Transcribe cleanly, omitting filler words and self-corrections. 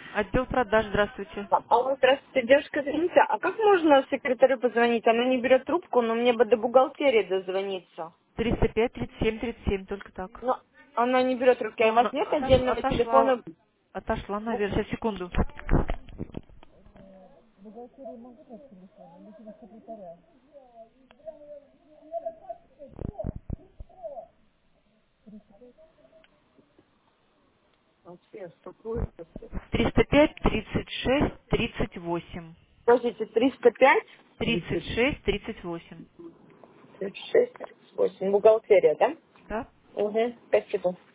Отдел продаж, здравствуйте. Алло, здравствуйте, девушка, извините, а как можно секретарю позвонить? Она не берет трубку, но мне бы до бухгалтерии дозвониться. 305 37 37, только так. Но она не берет трубки, а у Ну, вас нет отдельного отошла, телефона? отошла, наверное. Сейчас, секунду. Вообще, что такое? 305 36 38. Подождите, 305, 36 38. 36, 38, бухгалтерия, да? Да? Угу, 5 секунд.